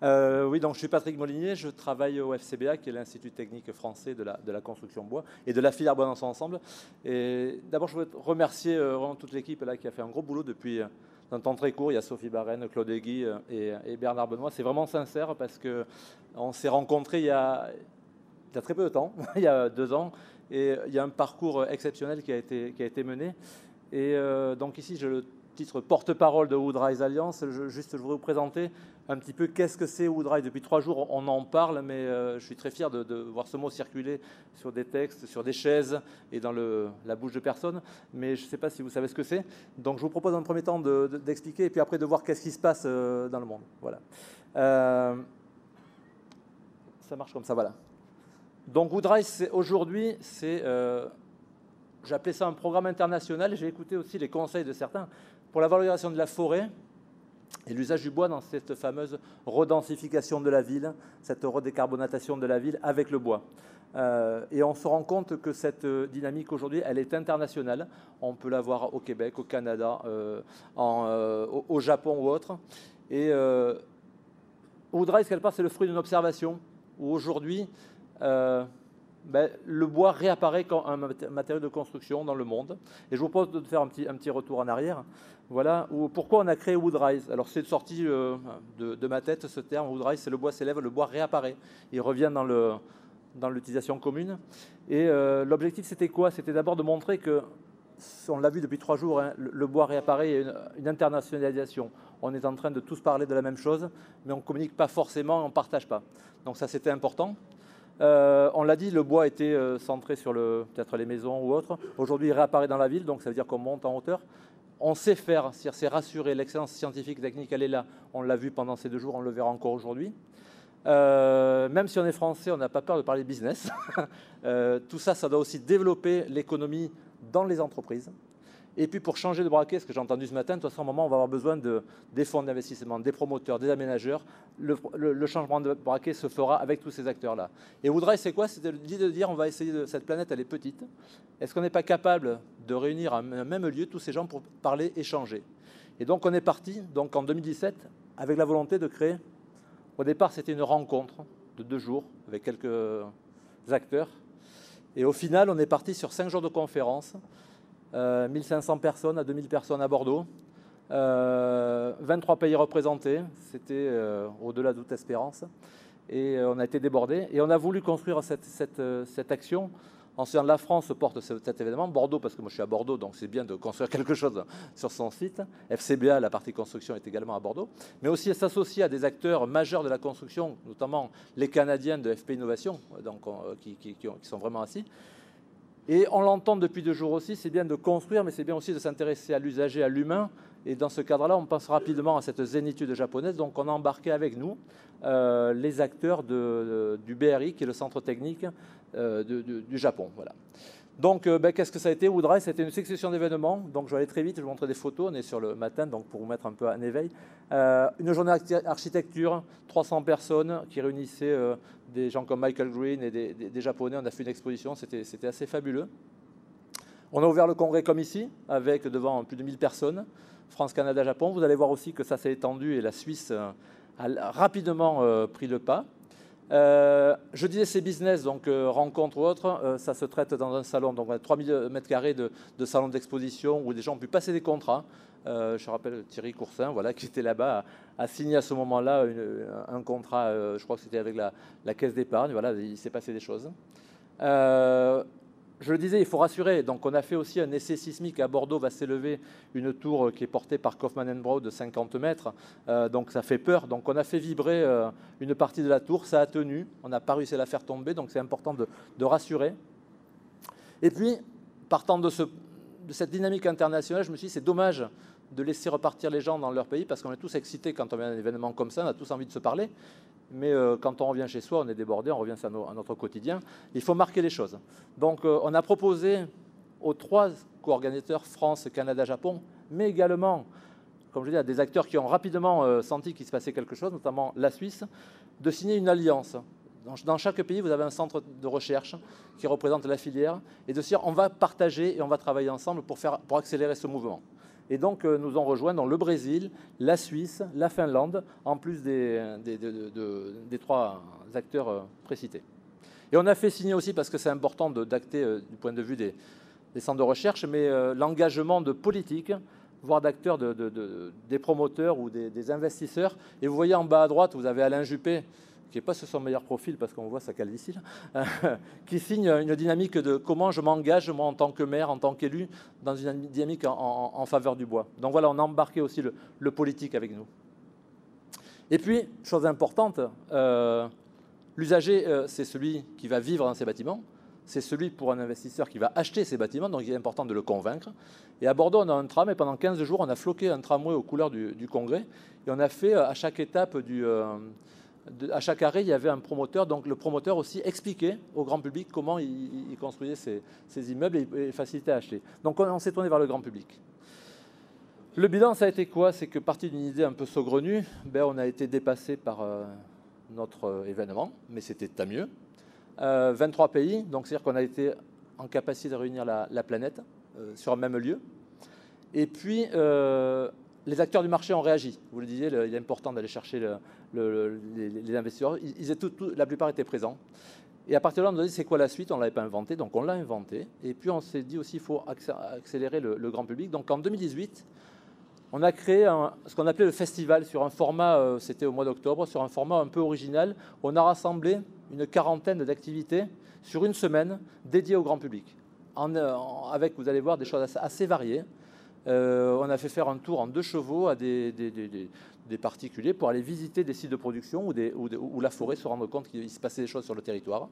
Oui, donc je suis Patrick Molinier, je travaille au FCBA, qui est l'Institut technique français de la construction bois et de la filière bois dans son ensemble. Et d'abord, je voudrais remercier vraiment toute l'équipe là qui a fait un gros boulot depuis un temps très court. Il y a Sophie Barène, Claude Aiguy et Bernard Benoît. C'est vraiment sincère parce qu'on s'est rencontrés il y a très peu de temps, il y a 2 ans, et il y a un parcours exceptionnel qui a été mené. Et donc ici, j'ai le titre porte-parole de Woodrise Alliance. Je voudrais vous présenter un petit peu qu'est-ce que c'est Woodrise. Depuis 3 jours, on en parle, mais je suis très fier de voir ce mot circuler sur des textes, sur des chaises et dans la bouche de personnes. Mais je ne sais pas si vous savez ce que c'est. Donc je vous propose dans un premier temps d'expliquer et puis après de voir qu'est-ce qui se passe dans le monde. Voilà. Ça marche comme ça, voilà. Donc Woodrise, aujourd'hui, j'ai appelé ça un programme international. J'ai écouté aussi les conseils de certains pour la valorisation de la forêt et l'usage du bois dans cette fameuse redensification de la ville, cette redécarbonatation de la ville avec le bois. Et on se rend compte que cette dynamique aujourd'hui, elle est internationale. On peut la voir au Québec, au Canada, au Japon ou autre. Et Woodrise, quelque part, c'est le fruit d'une observation où aujourd'hui, le bois réapparaît comme un matériau de construction dans le monde. Et je vous propose de faire un petit retour en arrière. Voilà pourquoi on a créé Woodrise. Alors c'est sorti de ma tête ce terme. Woodrise, c'est le bois s'élève, le bois réapparaît. Il revient dans l'utilisation commune. Et l'objectif, c'était quoi? C'était d'abord de montrer que, on l'a vu depuis 3 jours, hein, le bois réapparaît, il y a une internationalisation. On est en train de tous parler de la même chose, mais on ne communique pas forcément, on ne partage pas. Donc ça, c'était important. On l'a dit, le bois était centré sur peut-être les maisons ou autres. Aujourd'hui, il réapparaît dans la ville, donc ça veut dire qu'on monte en hauteur. On sait faire, c'est rassuré, l'excellence scientifique, technique, elle est là. On l'a vu pendant ces 2 jours, on le verra encore aujourd'hui. Même si on est français, on n'a pas peur de parler business. Tout ça, ça doit aussi développer l'économie dans les entreprises. Et puis pour changer de braquet, ce que j'ai entendu ce matin, de toute façon, à un moment, on va avoir besoin des fonds d'investissement, des promoteurs, des aménageurs. Le changement de braquet se fera avec tous ces acteurs-là. Et Woodrise, c'est quoi? C'est de dire, on va essayer, cette planète, elle est petite. Est-ce qu'on n'est pas capable de réunir à un même lieu tous ces gens pour parler, échanger? Et donc on est parti, donc en 2017, avec la volonté de créer. Au départ, c'était une rencontre de 2 jours avec quelques acteurs. Et au final, on est parti sur 5 jours de conférence. 1500 personnes à 2000 personnes à Bordeaux, 23 pays représentés, c'était au-delà de toute espérance, et on a été débordés, et on a voulu construire cette action en se disant la France porte cet événement, Bordeaux, parce que moi je suis à Bordeaux, donc c'est bien de construire quelque chose sur son site, FCBA, la partie construction est également à Bordeaux, mais aussi s'associer à des acteurs majeurs de la construction, notamment les Canadiens de FP Innovation, donc, qui sont vraiment assis. Et on l'entend depuis 2 jours aussi, c'est bien de construire, mais c'est bien aussi de s'intéresser à l'usager, à l'humain. Et dans ce cadre-là, on pense rapidement à cette zénitude japonaise. Donc on a embarqué avec nous les acteurs du BRI, qui est le centre technique du Japon. Voilà. Donc qu'est-ce que ça a été Woodrise? C'était une succession d'événements. Donc je vais aller très vite, je vais vous montrer des photos. On est sur le matin, donc pour vous mettre un peu en éveil. Une journée d'architecture, 300 personnes qui réunissaient des gens comme Michael Green et des Japonais. On a fait une exposition, c'était assez fabuleux. On a ouvert le congrès comme ici, avec devant plus de 1000 personnes, France, Canada, Japon. Vous allez voir aussi que ça s'est étendu et la Suisse a rapidement pris le pas. Je disais ces business, donc rencontres ou autres, ça se traite dans un salon, donc 3000 m² de salon d'exposition où des gens ont pu passer des contrats. Je rappelle Thierry Coursin, voilà, qui était là-bas, a signé à ce moment-là un contrat, je crois que c'était avec la caisse d'épargne, voilà, il s'est passé des choses. Je le disais, il faut rassurer. Donc, on a fait aussi un essai sismique. À Bordeaux va s'élever une tour qui est portée par Kaufmann & Broad de 50 mètres. Donc, ça fait peur. Donc, on a fait vibrer une partie de la tour. Ça a tenu. On n'a pas réussi à la faire tomber. Donc, c'est important de rassurer. Et puis, partant de cette dynamique internationale, je me suis dit, c'est dommage de laisser repartir les gens dans leur pays parce qu'on est tous excités quand on vient à un événement comme ça. On a tous envie de se parler. Mais quand on revient chez soi, on est débordé, on revient à notre quotidien. Il faut marquer les choses. Donc, on a proposé aux 3 co-organisateurs, France, Canada, Japon, mais également, comme je dis, à des acteurs qui ont rapidement senti qu'il se passait quelque chose, notamment la Suisse, de signer une alliance. Dans chaque pays, vous avez un centre de recherche qui représente la filière et de se dire on va partager et on va travailler ensemble pour accélérer ce mouvement. Et donc, nous ont rejoint le Brésil, la Suisse, la Finlande, en plus des 3 acteurs précités. Et on a fait signer aussi, parce que c'est important d'acter du point de vue des centres de recherche, mais l'engagement de politiques, voire d'acteurs, des promoteurs ou des investisseurs. Et vous voyez en bas à droite, vous avez Alain Juppé, qui n'est pas sur son meilleur profil, parce qu'on voit sa calvitie, là, qui signe une dynamique de comment je m'engage, moi, en tant que maire, en tant qu'élu, dans une dynamique en faveur du bois. Donc voilà, on a embarqué aussi le politique avec nous. Et puis, chose importante, l'usager, c'est celui qui va vivre dans ces bâtiments. C'est celui pour un investisseur qui va acheter ces bâtiments, donc il est important de le convaincre. Et à Bordeaux, on a un tram, et pendant 15 jours, on a floqué un tramway aux couleurs du Congrès. Et on a fait à chaque étape à chaque arrêt, il y avait un promoteur. Donc le promoteur aussi expliquait au grand public comment il construisait ces immeubles et facilitait à acheter. Donc on s'est tourné vers le grand public. Le bilan, ça a été quoi? C'est que parti d'une idée un peu saugrenue, on a été dépassé par notre événement, mais c'était tant mieux. 23 pays, donc c'est-à-dire qu'on a été en capacité de réunir la planète sur un même lieu. Et puis, les acteurs du marché ont réagi. Vous le disiez, il est important d'aller chercher les investisseurs. La plupart étaient présents. Et à partir de là, on nous a dit, c'est quoi la suite? On ne l'avait pas inventé, donc on l'a inventé. Et puis, on s'est dit aussi, il faut accélérer le grand public. Donc, en 2018, on a créé ce qu'on appelait le festival sur un format, c'était au mois d'octobre, sur un format un peu original. On a rassemblé une quarantaine d'activités sur une semaine dédiées au grand public. Avec, vous allez voir, des choses assez variées. On a fait faire un tour en 2 chevaux à des particuliers pour aller visiter des sites de production ou la forêt, se rendre compte qu'il se passait des choses sur le territoire.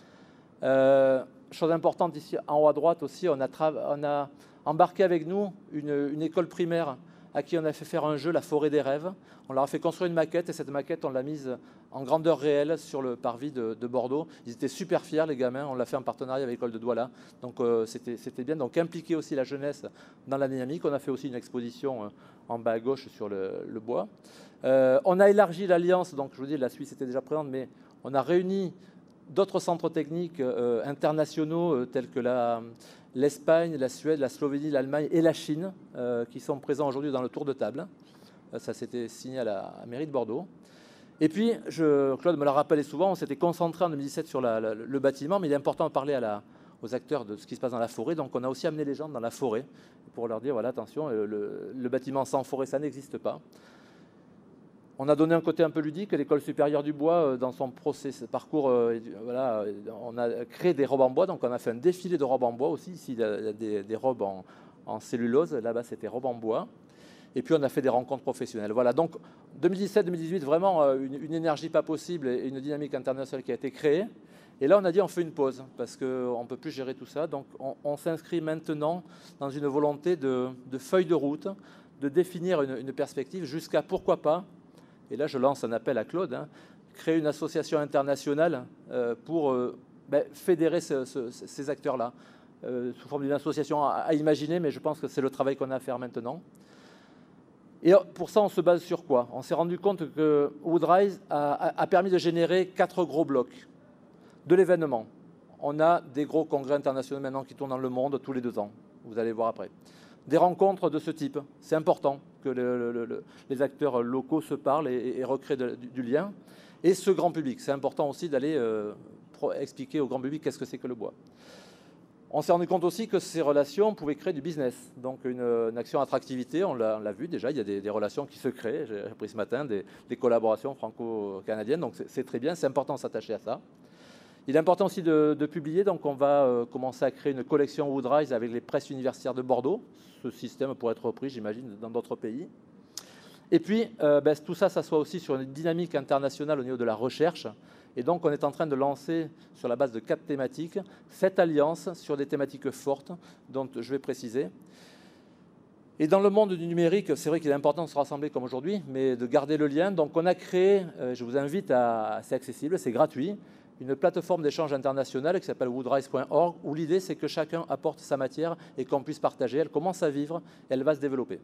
Chose importante ici, en haut à droite aussi, on a embarqué avec nous une école primaire à qui on a fait faire un jeu, La Forêt des Rêves. On leur a fait construire une maquette et cette maquette, on l'a mise en grandeur réelle sur le parvis de Bordeaux. Ils étaient super fiers, les gamins. On l'a fait en partenariat avec l'école de Douala. Donc c'était bien. Donc impliquer aussi la jeunesse dans la dynamique. On a fait aussi une exposition en bas à gauche sur le bois. On a élargi l'alliance. Donc je vous dis, la Suisse était déjà présente, mais on a réuni d'autres centres techniques internationaux tels que l'Espagne, la Suède, la Slovénie, l'Allemagne et la Chine qui sont présents aujourd'hui dans le tour de table. Ça s'était signé à la mairie de Bordeaux. Et puis, Claude me l'a rappelé souvent, on s'était concentré en 2017 sur le bâtiment, mais il est important de parler aux acteurs de ce qui se passe dans la forêt. Donc on a aussi amené les gens dans la forêt pour leur dire, voilà, attention, le bâtiment sans forêt, ça n'existe pas. On a donné un côté un peu ludique. L'école supérieure du bois, dans son parcours, voilà, on a créé des robes en bois. Donc on a fait un défilé de robes en bois aussi. Ici, il y a des robes en cellulose. Là-bas, c'était robes en bois. Et puis on a fait des rencontres professionnelles. Voilà, donc 2017-2018, vraiment une énergie pas possible et une dynamique internationale qui a été créée. Et là, on a dit on fait une pause parce qu'on ne peut plus gérer tout ça. Donc on s'inscrit maintenant dans une volonté de feuille de route, de définir une perspective jusqu'à, pourquoi pas, et là je lance un appel à Claude, créer une association internationale pour fédérer ces acteurs-là, sous forme d'une association à imaginer, mais je pense que c'est le travail qu'on a à faire maintenant. Et pour ça, on se base sur quoi? On s'est rendu compte que Woodrise a permis de générer 4 gros blocs de l'événement. On a des gros congrès internationaux maintenant qui tournent dans le monde tous les 2 ans. Vous allez voir après. Des rencontres de ce type. C'est important que les acteurs locaux se parlent et recréent du lien. Et ce grand public. C'est important aussi d'aller expliquer au grand public qu'est-ce que c'est que le bois. On s'est rendu compte aussi que ces relations pouvaient créer du business. Donc une action attractivité, on l'a vu déjà, il y a des relations qui se créent. J'ai appris ce matin des collaborations franco-canadiennes, donc c'est très bien, c'est important de s'attacher à ça. Il est important aussi de publier, donc on va commencer à créer une collection Woodrise avec les presses universitaires de Bordeaux. Ce système pourrait être repris, j'imagine, dans d'autres pays. Et puis, tout ça s'assoit aussi sur une dynamique internationale au niveau de la recherche. Et donc, on est en train de lancer, sur la base de 4 thématiques, 7 alliances sur des thématiques fortes, dont je vais préciser. Et dans le monde du numérique, c'est vrai qu'il est important de se rassembler comme aujourd'hui, mais de garder le lien. Donc, on a créé, je vous invite c'est accessible, c'est gratuit, une plateforme d'échange internationale qui s'appelle woodrise.org, où l'idée, c'est que chacun apporte sa matière et qu'on puisse partager. Elle commence à vivre, elle va se développer.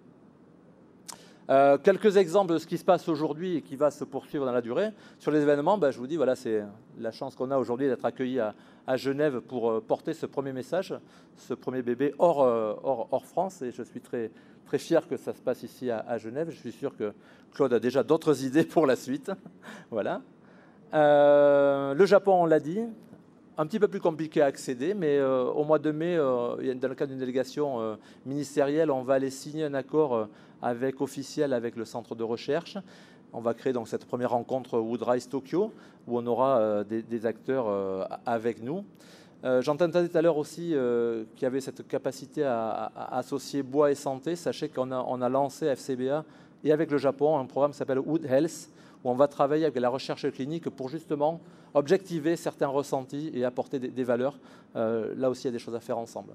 Quelques exemples de ce qui se passe aujourd'hui et qui va se poursuivre dans la durée. Sur les événements, je vous dis, voilà, c'est la chance qu'on a aujourd'hui d'être accueillis à Genève pour porter ce premier message, ce premier bébé hors France. Et je suis très, très fier que ça se passe ici à Genève. Je suis sûr que Claude a déjà d'autres idées pour la suite. Voilà. Le Japon, on l'a dit, un petit peu plus compliqué à accéder, mais au mois de mai, dans le cadre d'une délégation ministérielle, on va aller signer un accord officiel avec le centre de recherche. On va créer donc cette première rencontre Woodrise Tokyo, où on aura des acteurs avec nous. J'entendais tout à l'heure aussi qu'il y avait cette capacité à associer bois et santé. Sachez qu'on a lancé FCBA et avec le Japon un programme qui s'appelle Wood Health, où on va travailler avec la recherche clinique pour justement objectiver certains ressentis et apporter des valeurs. Là aussi, il y a des choses à faire ensemble.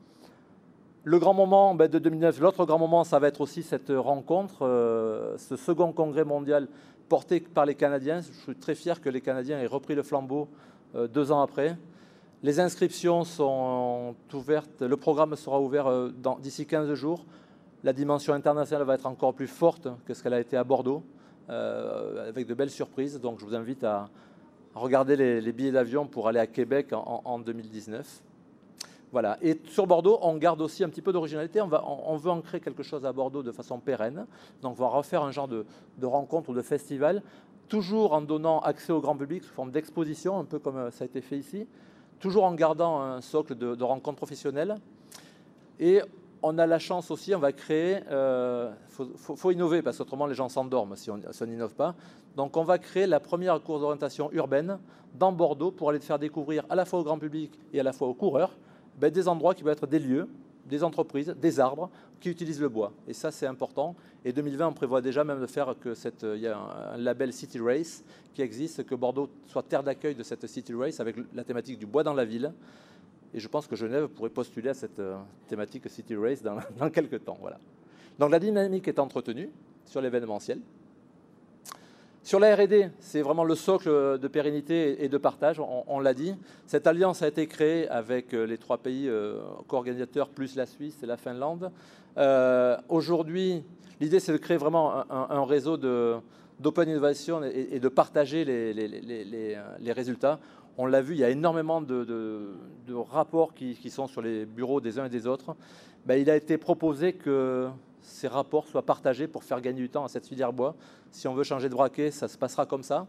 Le grand moment de 2009, l'autre grand moment, ça va être aussi cette rencontre, ce second congrès mondial porté par les Canadiens. Je suis très fier que les Canadiens aient repris le flambeau 2 ans après. Les inscriptions sont ouvertes, le programme sera ouvert d'ici 15 jours. La dimension internationale va être encore plus forte que ce qu'elle a été à Bordeaux, avec de belles surprises. Donc je vous invite à regarder les billets d'avion pour aller à Québec en 2019. Voilà. Et sur Bordeaux, on garde aussi un petit peu d'originalité. On veut ancrer quelque chose à Bordeaux de façon pérenne. Donc on va refaire un genre de rencontre ou de festival, toujours en donnant accès au grand public sous forme d'exposition, un peu comme ça a été fait ici, toujours en gardant un socle de rencontres professionnelles. Et on a la chance aussi, on va créer, faut innover parce qu'autrement les gens s'endorment si on n'innove pas. Donc on va créer la première course d'orientation urbaine dans Bordeaux pour aller faire découvrir à la fois au grand public et à la fois aux coureurs des endroits qui vont être des lieux, des entreprises, des arbres qui utilisent le bois. Et ça, c'est important. Et 2020, on prévoit déjà même de faire que il y a un label City Race qui existe, que Bordeaux soit terre d'accueil de cette City Race avec la thématique du bois dans la ville. Et je pense que Genève pourrait postuler à cette thématique City Race dans quelques temps. Voilà. Donc la dynamique est entretenue sur l'événementiel. Sur la R&D, c'est vraiment le socle de pérennité et de partage, on l'a dit. Cette alliance a été créée avec les 3 pays co-organisateurs, plus la Suisse et la Finlande. Aujourd'hui, l'idée, c'est de créer vraiment un réseau d'open innovation et de partager les résultats. On l'a vu, il y a énormément de rapports qui sont sur les bureaux des uns et des autres. Il a été proposé que ces rapports soient partagés pour faire gagner du temps à cette filière bois. Si on veut changer de braquet, ça se passera comme ça.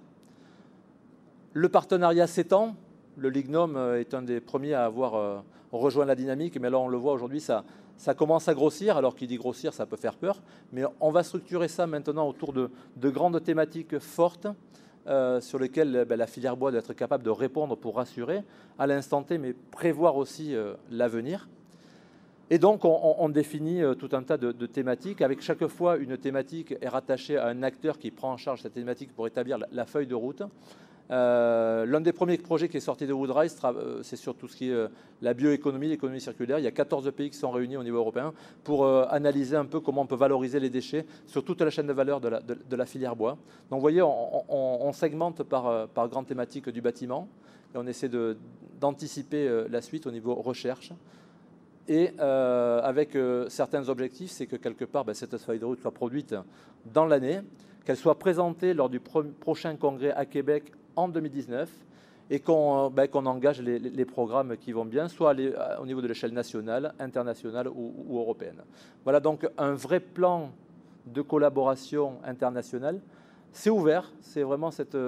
Le partenariat s'étend. Le Lignum est un des premiers à avoir rejoint la dynamique, mais là on le voit aujourd'hui, ça commence à grossir. Alors qui dit grossir, ça peut faire peur, mais on va structurer ça maintenant autour de grandes thématiques fortes sur lesquelles la filière bois doit être capable de répondre pour rassurer à l'instant T, mais prévoir aussi l'avenir. Et donc, on définit tout un tas de thématiques. Avec chaque fois, une thématique est rattachée à un acteur qui prend en charge cette thématique pour établir la feuille de route. L'un des premiers projets qui est sorti de Woodrise, c'est sur tout ce qui est la bioéconomie, l'économie circulaire. Il y a 14 pays qui sont réunis au niveau européen pour analyser un peu comment on peut valoriser les déchets sur toute la chaîne de valeur de la filière bois. Donc, vous voyez, on segmente par grande thématique du bâtiment et on essaie d'anticiper la suite au niveau recherche. Et avec certains objectifs, c'est que quelque part, cette feuille de route soit produite dans l'année, qu'elle soit présentée lors du prochain congrès à Québec en 2019 et qu'on engage les programmes qui vont bien, soit au niveau de l'échelle nationale, internationale ou européenne. Voilà donc un vrai plan de collaboration internationale. C'est ouvert, c'est vraiment cette...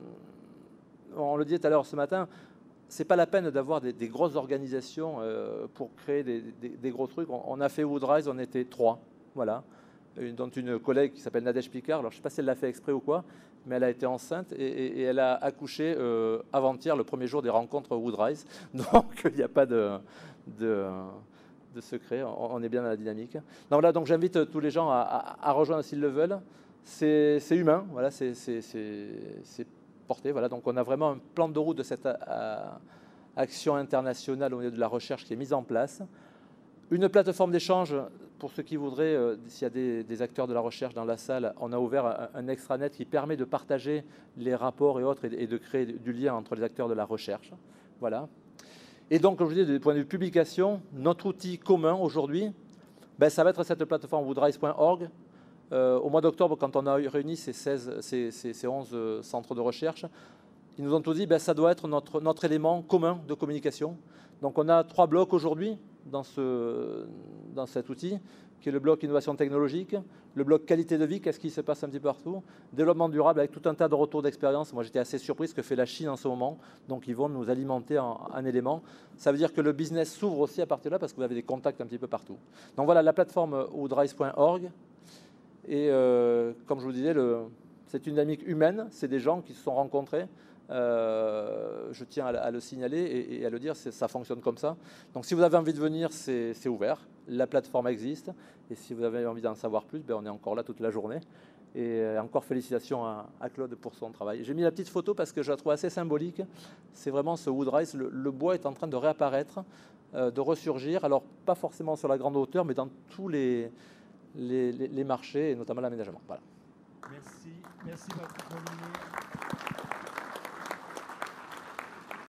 on le disait tout à l'heure ce matin, c'est pas la peine d'avoir des grosses organisations pour créer des gros trucs. On a fait Woodrise, on était 3, voilà, dont une collègue qui s'appelle Nadège Picard. Alors je ne sais pas si elle l'a fait exprès ou quoi, mais elle a été enceinte et elle a accouché avant-hier, le premier jour des rencontres Woodrise. Donc il n'y a pas de secret, on est bien dans la dynamique. Donc là, j'invite tous les gens à rejoindre s'ils le veulent. C'est humain, voilà, c'est porté. Voilà, donc on a vraiment un plan de route de cette action internationale au niveau de la recherche qui est mise en place. Une plateforme d'échange pour ceux qui voudraient, s'il y a des acteurs de la recherche dans la salle, on a ouvert un extranet qui permet de partager les rapports et autres et de créer du lien entre les acteurs de la recherche. Voilà. Et donc, comme je vous dis, du point de vue publication, notre outil commun aujourd'hui, ça va être cette plateforme woodrise.org. Au mois d'octobre, quand on a réuni ces 11 centres de recherche, ils nous ont tous dit que ça doit être notre élément commun de communication. Donc on a 3 blocs aujourd'hui dans cet outil. qui est le bloc innovation technologique, le bloc qualité de vie, qu'est-ce qui se passe un petit peu partout, développement durable avec tout un tas de retours d'expérience. Moi, j'étais assez surpris ce que fait la Chine en ce moment, donc ils vont nous alimenter en éléments. Ça veut dire que le business s'ouvre aussi à partir de là parce que vous avez des contacts un petit peu partout. Donc voilà, la plateforme woodrise.org. Et comme je vous disais, c'est une dynamique humaine, c'est des gens qui se sont rencontrés. Je tiens à le signaler et à le dire, ça fonctionne comme ça. Donc si vous avez envie de venir, c'est ouvert. La plateforme existe. Et si vous avez envie d'en savoir plus, on est encore là toute la journée. Et encore félicitations à Claude pour son travail. J'ai mis la petite photo parce que je la trouve assez symbolique. C'est vraiment ce Woodrise. Le bois est en train de réapparaître, de ressurgir. Alors pas forcément sur la grande hauteur, mais dans tous les marchés, et notamment l'aménagement. Voilà. Merci Patrick Molinier.